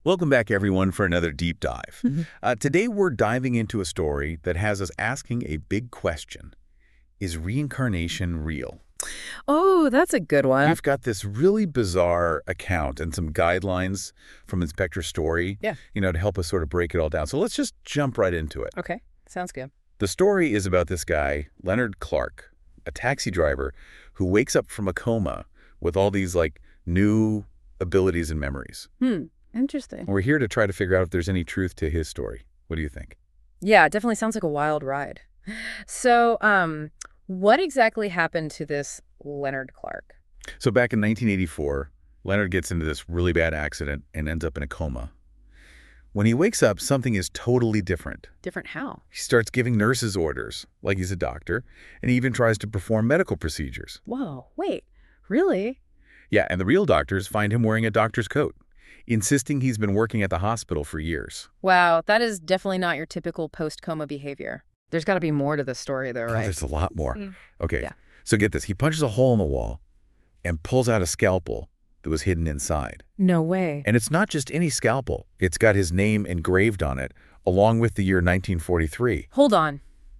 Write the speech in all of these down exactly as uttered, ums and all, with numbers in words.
Welcome back, everyone, for another deep dive. Mhm. Uh, today, we're diving into a story that has us asking a big question. Is reincarnation real? Oh, that's a good one. We've got this really bizarre account and some guidelines from Inspector Story, Yeah. you know, to help us sort of break it all down. So let's just jump right into it. Okay, sounds good. The story is about this guy, Leonard Clark, a taxi driver who wakes up from a coma with all these, like, new abilities and memories. Hmm, interesting. We're here to try to figure out if there's any truth to his story. What do you think? Yeah, it definitely sounds like a wild ride. So, um, what exactly happened to this Leonard Clark? So back in nineteen eighty-four, Leonard gets into this really bad accident and ends up in a coma. When he wakes up, something is totally different. Different how? He starts giving nurses orders, like he's a doctor, and he even tries to perform medical procedures. Whoa, wait, really? Yeah, and the real doctors find him wearing a doctor's coat, insisting he's been working at the hospital for years. Wow, that is definitely not your typical post-coma behavior. There's got to be more to the story, though, Oh, right? there's a lot more. Mm. Okay, Yeah. so get this. He punches a hole in the wall and pulls out a scalpel that was hidden inside. No way. And it's not just any scalpel. It's got his name engraved on it, along with the year nineteen forty-three. Hold on.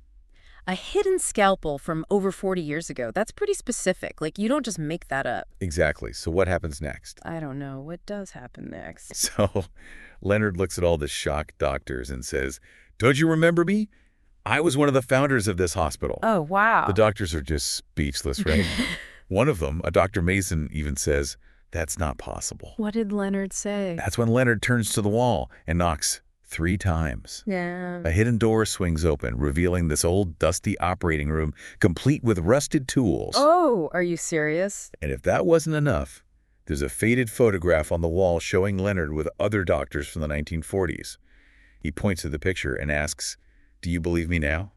A hidden scalpel from over forty years ago. That's pretty specific. Like, you don't just make that up. Exactly. So what happens next? I don't know. What does happen next? So Leonard looks at all the shocked doctors and says, "Don't you remember me? I was one of the founders of this hospital." Oh, wow. The doctors are just speechless, right? One of them, a Doctor Mason, even says, "That's not possible." What did Leonard say? That's when Leonard turns to the wall and knocks three times. Yeah. A hidden door swings open, revealing this old, dusty operating room, complete with rusted tools. Oh, are you serious? And if that wasn't enough, there's a faded photograph on the wall showing Leonard with other doctors from the nineteen forties. He points to the picture and asks, "Do you believe me now?"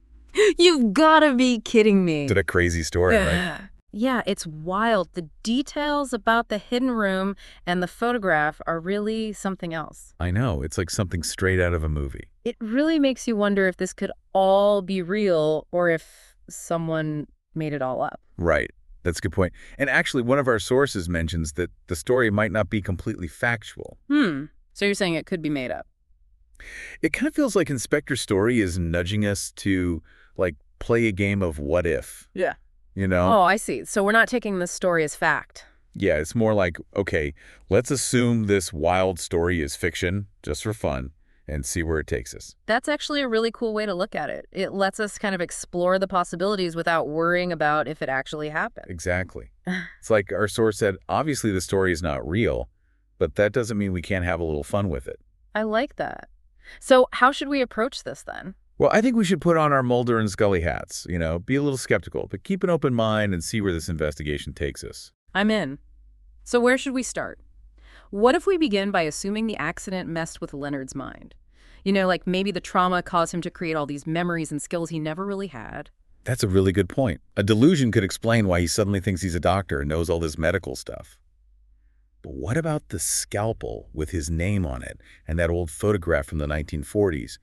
You've got to be kidding me. It's a crazy story, right? Yeah, it's wild. The details about the hidden room and the photograph are really something else. I know. It's like something straight out of a movie. It really makes you wonder if this could all be real or if someone made it all up. Right. That's a good point. And actually, one of our sources mentions that the story might not be completely factual. Hmm. So you're saying it could be made up? It kind of feels like Inspector Story is nudging us to, like, play a game of what if. Yeah. You know? Oh, I see. So we're not taking this story as fact. Yeah, it's more like, okay, let's assume this wild story is fiction, just for fun, and see where it takes us. That's actually a really cool way to look at it. It lets us kind of explore the possibilities without worrying about if it actually happened. Exactly. It's like our source said, obviously the story is not real, but that doesn't mean we can't have a little fun with it. I like that. So how should we approach this then? Well, I think we should put on our Mulder and Scully hats, you know, be a little skeptical, but keep an open mind and see where this investigation takes us. I'm in. So where should we start? What if we begin by assuming the accident messed with Leonard's mind? You know, like maybe the trauma caused him to create all these memories and skills he never really had. That's a really good point. A delusion could explain why he suddenly thinks he's a doctor and knows all this medical stuff. But what about the scalpel with his name on it and that old photograph from the nineteen forties?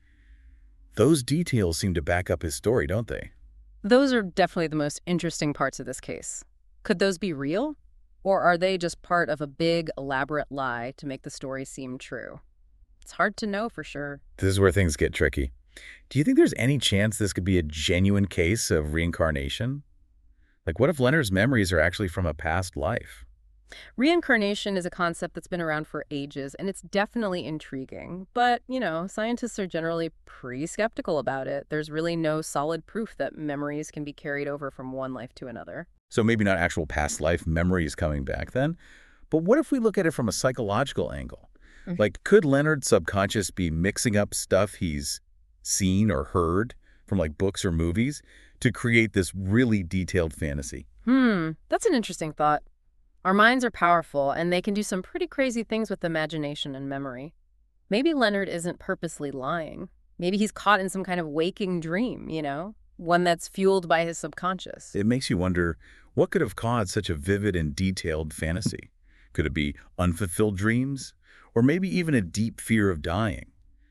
Those details seem to back up his story, don't they? Those are definitely the most interesting parts of this case. Could those be real? Or are they just part of a big, elaborate lie to make the story seem true? It's hard to know for sure. This is where things get tricky. Do you think there's any chance this could be a genuine case of reincarnation? Like, what if Leonard's memories are actually from a past life? Reincarnation is a concept that's been around for ages, and it's definitely intriguing. But, you know, scientists are generally pretty skeptical about it. There's really no solid proof that memories can be carried over from one life to another. So maybe not actual past life memories coming back then. But what if we look at it from a psychological angle? Mhm. Like, could Leonard's subconscious be mixing up stuff he's seen or heard from, like, books or movies to create this really detailed fantasy? Hmm, that's an interesting thought. Our minds are powerful, and they can do some pretty crazy things with imagination and memory. Maybe Leonard isn't purposely lying. Maybe he's caught in some kind of waking dream, you know? One that's fueled by his subconscious. It makes you wonder, what could have caused such a vivid and detailed fantasy? Could it be unfulfilled dreams? Or maybe even a deep fear of dying?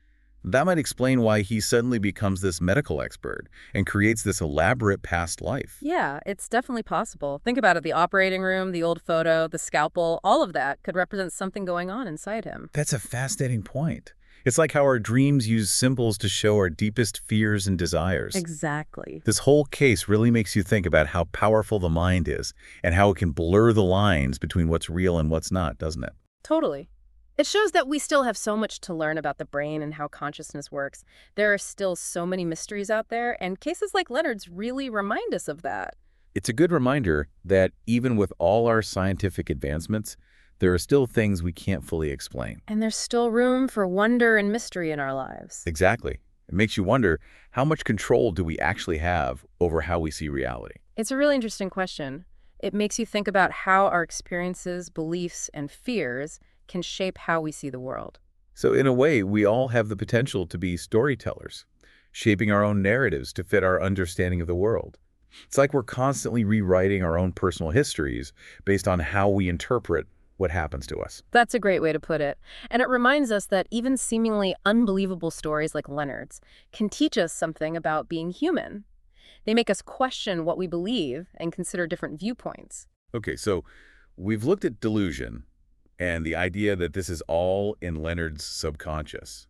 That might explain why he suddenly becomes this medical expert and creates this elaborate past life. Yeah, it's definitely possible. Think about it, the operating room, the old photo, the scalpel, all of that could represent something going on inside him. That's a fascinating point. It's like how our dreams use symbols to show our deepest fears and desires. Exactly. This whole case really makes you think about how powerful the mind is and how it can blur the lines between what's real and what's not, doesn't it? Totally. It shows that we still have so much to learn about the brain and how consciousness works. There are still so many mysteries out there, and cases like Leonard's really remind us of that. It's a good reminder that even with all our scientific advancements, there are still things we can't fully explain. And there's still room for wonder and mystery in our lives. Exactly. It makes you wonder, how much control do we actually have over how we see reality? It's a really interesting question. It makes you think about how our experiences, beliefs, and fears can shape how we see the world. So in a way, we all have the potential to be storytellers, shaping our own narratives to fit our understanding of the world. It's like we're constantly rewriting our own personal histories based on how we interpret what happens to us. That's a great way to put it. And it reminds us that even seemingly unbelievable stories like Leonard's can teach us something about being human. They make us question what we believe and consider different viewpoints. Okay, so we've looked at delusion and the idea that this is all in Leonard's subconscious.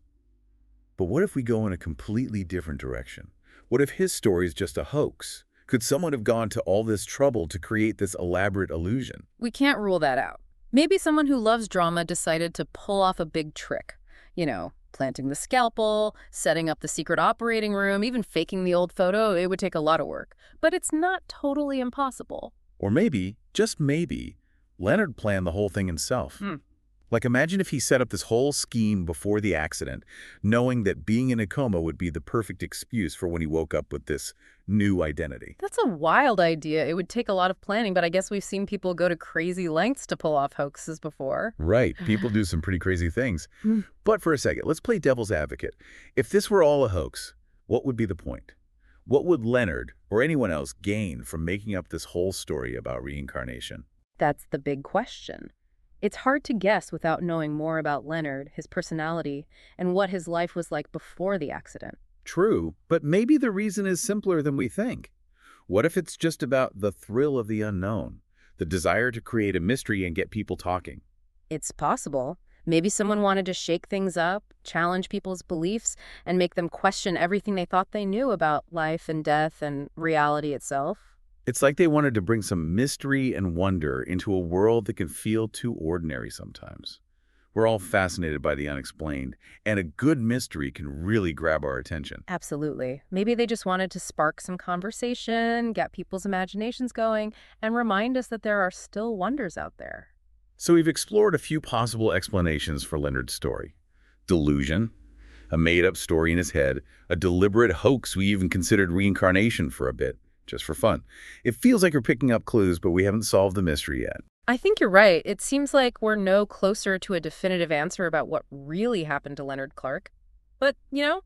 But what if we go in a completely different direction? What if his story is just a hoax? Could someone have gone to all this trouble to create this elaborate illusion? We can't rule that out. Maybe someone who loves drama decided to pull off a big trick. You know, planting the scalpel, setting up the secret operating room, even faking the old photo. It would take a lot of work. But it's not totally impossible. Or maybe, just maybe, Leonard planned the whole thing himself. Hmm. Like, imagine if he set up this whole scheme before the accident, knowing that being in a coma would be the perfect excuse for when he woke up with this new identity. That's a wild idea. It would take a lot of planning, but I guess we've seen people go to crazy lengths to pull off hoaxes before. Right. People do some pretty crazy things. Hmm. But for a second, let's play devil's advocate. If this were all a hoax, what would be the point? What would Leonard or anyone else gain from making up this whole story about reincarnation? That's the big question. It's hard to guess without knowing more about Leonard, his personality, and what his life was like before the accident. True, but maybe the reason is simpler than we think. What if it's just about the thrill of the unknown, the desire to create a mystery and get people talking? It's possible. Maybe someone wanted to shake things up, challenge people's beliefs, and make them question everything they thought they knew about life and death and reality itself. It's like they wanted to bring some mystery and wonder into a world that can feel too ordinary sometimes. We're all fascinated by the unexplained, and a good mystery can really grab our attention. Absolutely. Maybe they just wanted to spark some conversation, get people's imaginations going, and remind us that there are still wonders out there. So we've explored a few possible explanations for Leonard's story. Delusion, a made-up story in his head, a deliberate hoax. We even considered reincarnation for a bit, just for fun. It feels like we're picking up clues, but we haven't solved the mystery yet. I think you're right. It seems like we're no closer to a definitive answer about what really happened to Leonard Clark. But, you know,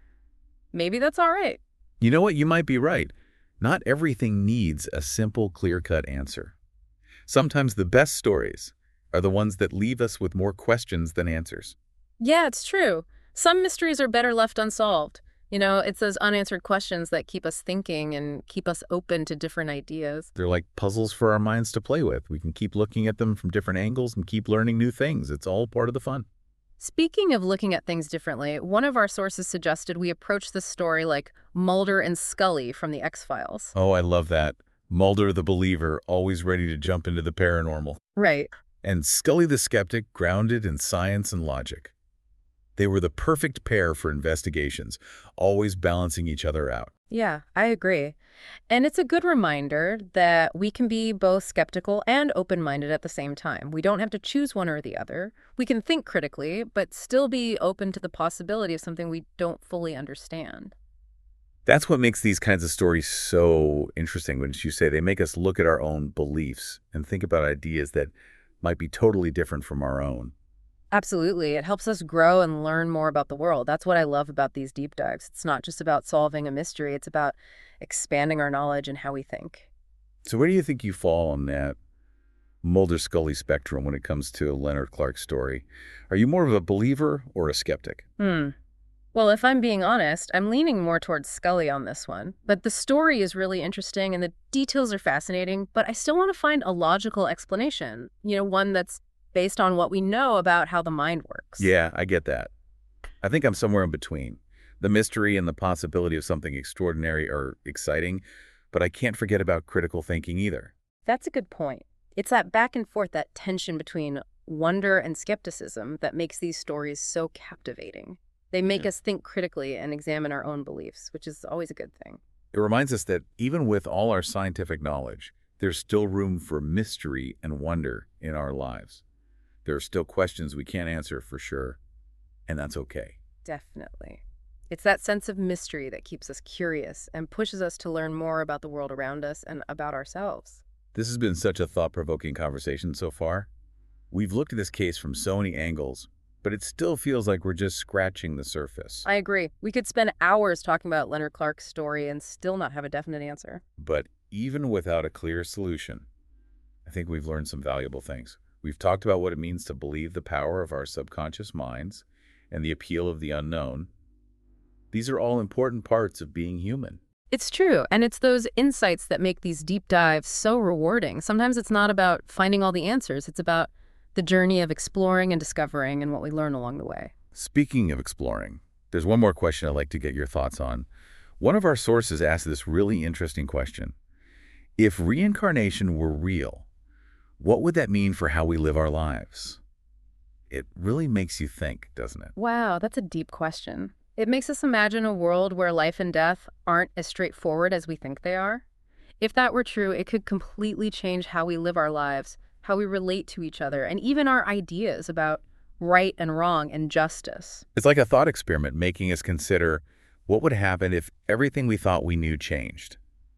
maybe that's all right. You know what? You might be right. Not everything needs a simple, clear-cut answer. Sometimes the best stories are the ones that leave us with more questions than answers. Yeah, it's true. Some mysteries are better left unsolved. You know, it's those unanswered questions that keep us thinking and keep us open to different ideas. They're like puzzles for our minds to play with. We can keep looking at them from different angles and keep learning new things. It's all part of the fun. Speaking of looking at things differently, one of our sources suggested we approach this story like Mulder and Scully from the X-Files. Oh, I love that. Mulder the believer, always ready to jump into the paranormal. Right. And Scully the skeptic, grounded in science and logic. They were the perfect pair for investigations, always balancing each other out. Yeah, I agree. And it's a good reminder that we can be both skeptical and open-minded at the same time. We don't have to choose one or the other. We can think critically, but still be open to the possibility of something we don't fully understand. That's what makes these kinds of stories so interesting, wouldn't you say? They make us look at our own beliefs and think about ideas that might be totally different from our own. Absolutely. It helps us grow and learn more about the world. That's what I love about these deep dives. It's not just about solving a mystery. It's about expanding our knowledge and how we think. So where do you think you fall on that Mulder-Scully spectrum when it comes to Leonard Clark's story? Are you more of a believer or a skeptic? Hmm. Well, if I'm being honest, I'm leaning more towards Scully on this one. But the story is really interesting and the details are fascinating, but I still want to find a logical explanation, you know, one that's based on what we know about how the mind works. Yeah, I get that. I think I'm somewhere in between. The mystery and the possibility of something extraordinary are exciting, but I can't forget about critical thinking either. That's a good point. It's that back and forth, that tension between wonder and skepticism that makes these stories so captivating. They make Yeah. us think critically and examine our own beliefs, which is always a good thing. It reminds us that even with all our scientific knowledge, there's still room for mystery and wonder in our lives. There are still questions we can't answer for sure, and that's okay. Definitely. It's that sense of mystery that keeps us curious and pushes us to learn more about the world around us and about ourselves. This has been such a thought-provoking conversation so far. We've looked at this case from so many angles, but it still feels like we're just scratching the surface. I agree. We could spend hours talking about Leonard Clark's story and still not have a definite answer. But even without a clear solution, I think we've learned some valuable things. We've talked about what it means to believe the power of our subconscious minds and the appeal of the unknown. These are all important parts of being human. It's true, and it's those insights that make these deep dives so rewarding. Sometimes it's not about finding all the answers. It's about the journey of exploring and discovering and what we learn along the way. Speaking of exploring, there's one more question I'd like to get your thoughts on. One of our sources asked this really interesting question. If reincarnation were real, what would that mean for how we live our lives? It really makes you think, doesn't it? Wow, that's a deep question. It makes us imagine a world where life and death aren't as straightforward as we think they are. If that were true, it could completely change how we live our lives, how we relate to each other, and even our ideas about right and wrong and justice. It's like a thought experiment making us consider what would happen if everything we thought we knew changed.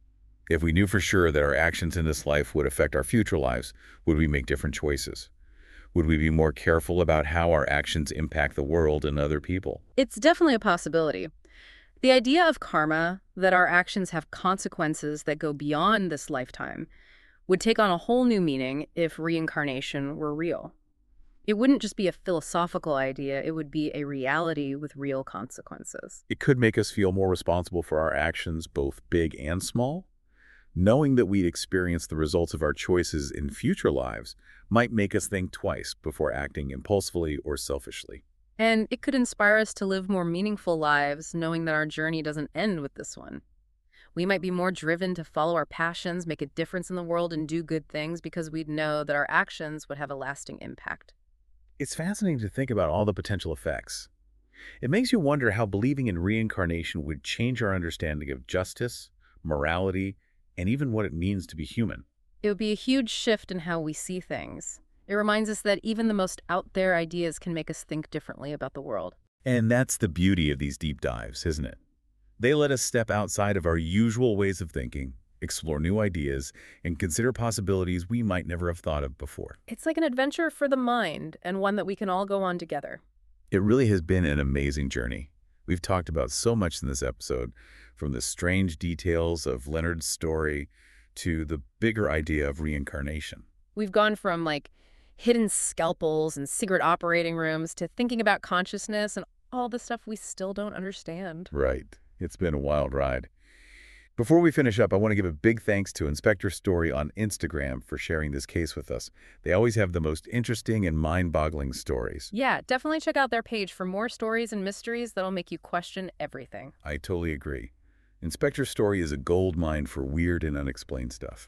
If we knew for sure that our actions in this life would affect our future lives, would we make different choices? Would we be more careful about how our actions impact the world and other people? It's definitely a possibility. The idea of karma, that our actions have consequences that go beyond this lifetime, would take on a whole new meaning if reincarnation were real. It wouldn't just be a philosophical idea, it would be a reality with real consequences. It could make us feel more responsible for our actions, both big and small. Knowing that we'd experience the results of our choices in future lives might make us think twice before acting impulsively or selfishly. And it could inspire us to live more meaningful lives, knowing that our journey doesn't end with this one. We might be more driven to follow our passions, make a difference in the world, and do good things because we'd know that our actions would have a lasting impact. It's fascinating to think about all the potential effects. It makes you wonder how believing in reincarnation would change our understanding of justice, morality, and even what it means to be human. It would be a huge shift in how we see things. It reminds us that even the most out there ideas can make us think differently about the world. And that's the beauty of these deep dives, isn't it? They let us step outside of our usual ways of thinking, explore new ideas, and consider possibilities we might never have thought of before. It's like an adventure for the mind, and one that we can all go on together. It really has been an amazing journey. We've talked about so much in this episode, from the strange details of Leonard's story to the bigger idea of reincarnation. We've gone from, like, hidden scalpels and secret operating rooms to thinking about consciousness and all the stuff we still don't understand. Right. It's been a wild ride. Before we finish up, I want to give a big thanks to Inspector Story on Instagram for sharing this case with us. They always have the most interesting and mind-boggling stories. Yeah, definitely check out their page for more stories and mysteries that'll make you question everything. I totally agree. Inspector Story is a gold mine for weird and unexplained stuff.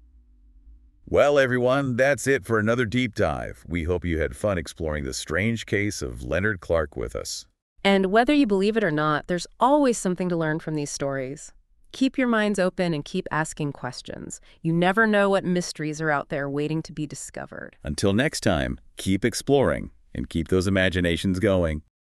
Well, everyone, that's it for another deep dive. We hope you had fun exploring the strange case of Leonard Clark with us. And whether you believe it or not, there's always something to learn from these stories. Keep your minds open and keep asking questions. You never know what mysteries are out there waiting to be discovered. Until next time, keep exploring and keep those imaginations going.